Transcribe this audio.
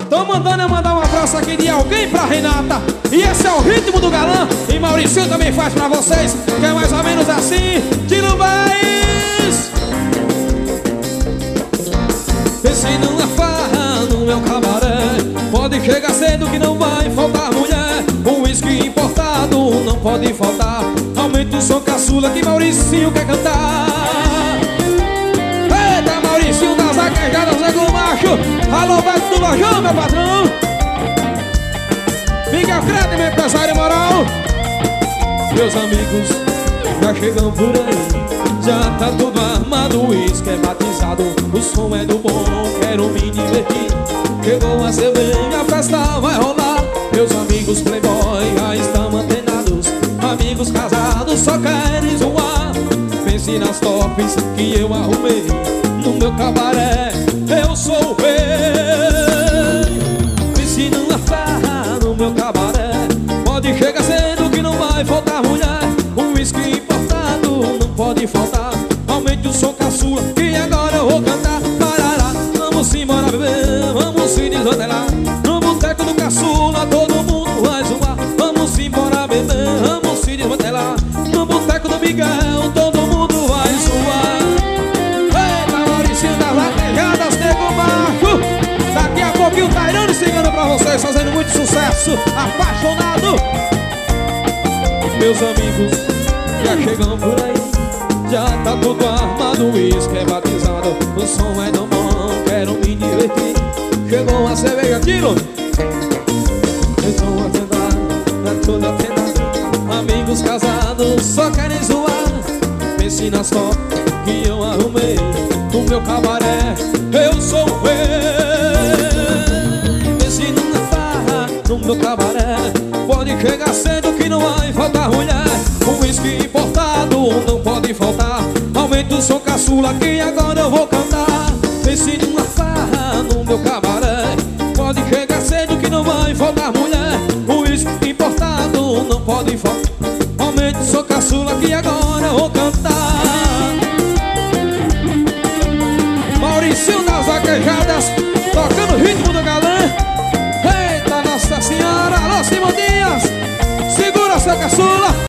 Tô mandando eu mandar um abraço aqui de alguém pra Renata. E esse é o ritmo do galã. E Mauricinho também faz pra vocês, que é mais ou menos assim. Tira o baís. Pense numa farra no meu cabaré. Pode chegar cedo que não vai faltar mulher. O uísque importado não pode faltar. Aumenta o som, caçula, que Mauricinho quer cantar. Eita, Mauricinho das Vaquejadas, Zé do Macho. Alô, Beto do Lojão, meu patrão. Miguel Crete, meu empresário moral. Meus amigos já chegam por aí. Já tá tudo armado, o uísque é batizado. O som é do bom, quero me divertir. Chegou a cerveja, a festa vai rolar. Meus amigos playboy já estão antenados. Amigos casados só querem zoar. Pense nas tops que eu arrumei no meu cabaré. Eu sou o rei. Pense numa farra no meu cabaré. Pode chegar cedo que não vai faltar mulher. Um uísque importado não pode faltar. Aumente o som, caçula, que agora eu vou cantar. Parará, vamos embora beber, vamos se desmantelar. No boteco do caçula todo mundo vai zoar. Vamos embora beber, vamos se desmantelar. No boteco do Miguel todo mundo vai zoar. Eita, Mauricinho das Vaquejadas, Nego Marco. Daqui a pouquinho o Tairano chegando pra vocês, fazendo muito sucesso. Apaixonado. Meus amigos já chegam por aí. Já tá tudo armado, o uísque é batizado. O som é do bom, quero me divertir. Chegou a cerveja, tiro. Estou atendado, tá tudo atendado. Amigos casados só querem zoar. Pense nas top que eu arrumei no meu cabaré. Eu sou o rei. Pense numa farra no meu cabaré. Pode chegar cedo que não vai faltar mulher. Um uísque importado não pode faltar. Aumenta o som, caçula, que agora eu vou cantar. Pense numa farra no meu cabaré. Pode chegar cedo que não vai faltar mulher. O uísque importado não pode faltar. Aumenta o som, caçula, que agora eu vou cantar. Mauricinho das Vaquejadas, tocando o ritmo do galã. Eita, Nossa Senhora, alô, Simão Dias. Segura, seu caçula.